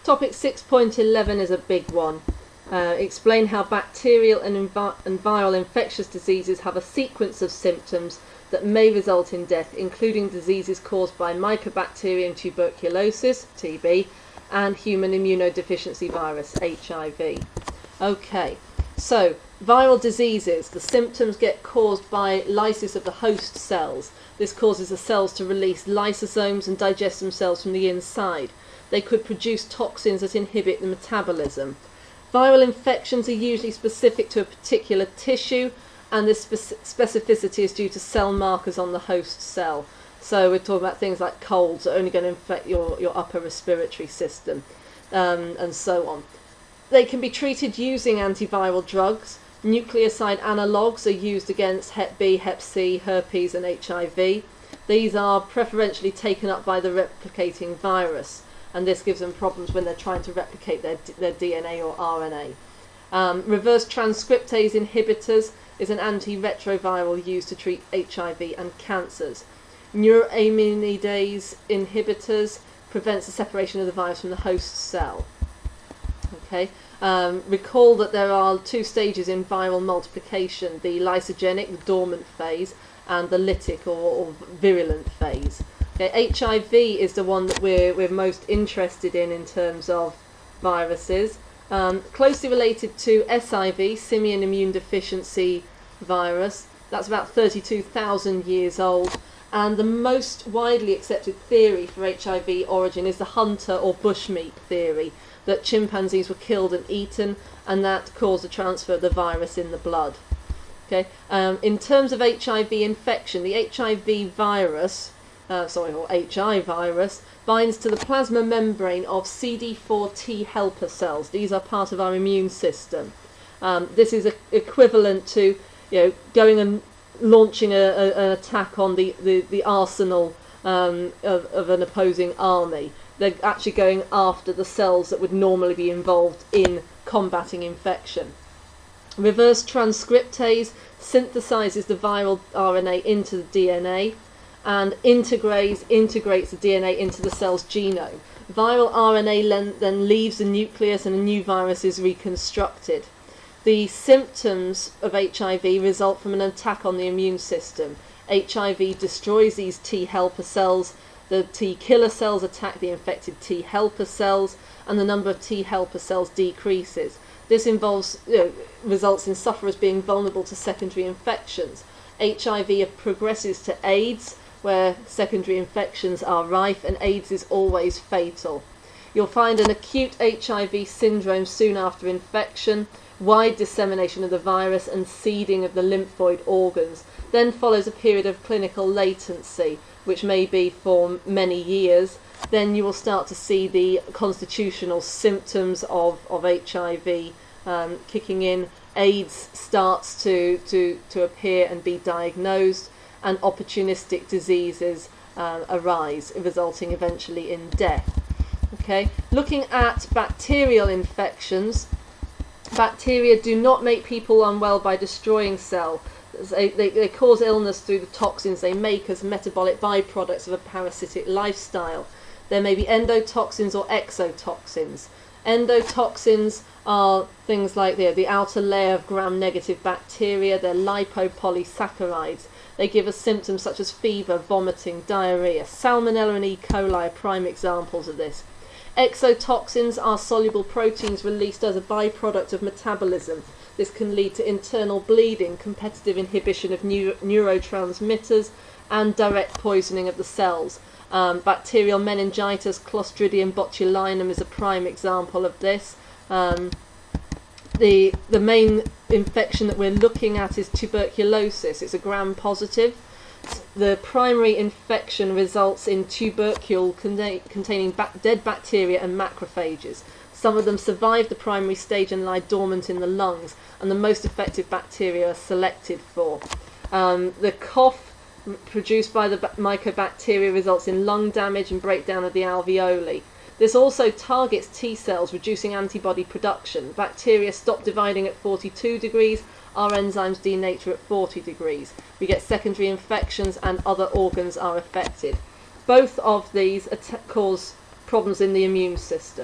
Topic 6.11 is a big one. Explain how bacterial and viral infectious diseases have a sequence of symptoms that may result in death, including diseases caused by Mycobacterium tuberculosis, TB, and human immunodeficiency virus, HIV. Okay, so viral diseases, the symptoms get caused by lysis of the host cells. This causes the cells to release lysosomes and digest themselves from the inside. They could produce toxins that inhibit the metabolism. Viral infections are usually specific to a particular tissue, and this specificity is due to cell markers on the host cell. So we're talking about things like colds that are only going to infect your upper respiratory system, and so on. They can be treated using antiviral drugs. Nucleoside analogues are used against Hep B, Hep C, herpes and HIV. These are preferentially taken up by the replicating virus, and this gives them problems when they're trying to replicate their DNA or RNA. Reverse transcriptase inhibitors is an antiretroviral used to treat HIV and cancers. Neuraminidase inhibitors prevents the separation of the virus from the host cell. Okay. Recall that there are two stages in viral multiplication: the lysogenic, the dormant phase, and the lytic or virulent phase. Okay, HIV is the one that we're most interested in terms of viruses. Closely related to SIV, simian immune deficiency virus. That's about 32,000 years old. And the most widely accepted theory for HIV origin is the hunter or bushmeat theory, that chimpanzees were killed and eaten, and that caused the transfer of the virus in the blood. Okay. In terms of HIV infection, the HIV virus, or HI virus, binds to the plasma membrane of CD4 T helper cells. These are part of our immune system. This is equivalent to, going and launching an attack on the arsenal of an opposing army. They're actually going after the cells that would normally be involved in combating infection. Reverse transcriptase synthesizes the viral RNA into the DNA, and integrase integrates the DNA into the cell's genome. Viral RNA then leaves the nucleus and a new virus is reconstructed. The symptoms of HIV result from an attack on the immune system. HIV destroys these T helper cells. The T killer cells attack the infected T helper cells, and the number of T helper cells decreases. This results in sufferers being vulnerable to secondary infections. HIV progresses to AIDS, where secondary infections are rife, and AIDS is always fatal. You'll find an acute HIV syndrome soon after infection, wide dissemination of the virus and seeding of the lymphoid organs. Then follows a period of clinical latency, which may be for many years. Then you will start to see the constitutional symptoms of HIV kicking in. AIDS starts to appear and be diagnosed, and opportunistic diseases arise, resulting eventually in death. Okay, looking at bacterial infections, bacteria do not make people unwell by destroying cells. They cause illness through the toxins they make as metabolic byproducts of a parasitic lifestyle. There may be endotoxins or exotoxins. Endotoxins are things like the outer layer of gram-negative bacteria. They're lipopolysaccharides. They give us symptoms such as fever, vomiting, diarrhea. Salmonella and E. coli are prime examples of this. Exotoxins are soluble proteins released as a byproduct of metabolism. This can lead to internal bleeding, competitive inhibition of neurotransmitters, and direct poisoning of the cells. Bacterial meningitis, Clostridium botulinum is a prime example of this. The main infection that we're looking at is tuberculosis. It's a gram-positive. The primary infection results in tubercle containing dead bacteria and macrophages. Some of them survive the primary stage and lie dormant in the lungs, and the most effective bacteria are selected for. The cough produced by the mycobacteria results in lung damage and breakdown of the alveoli. This also targets T cells, reducing antibody production. Bacteria stop dividing at 42 degrees. Our enzymes denature at 40 degrees. We get secondary infections and other organs are affected. Both of these cause problems in the immune system.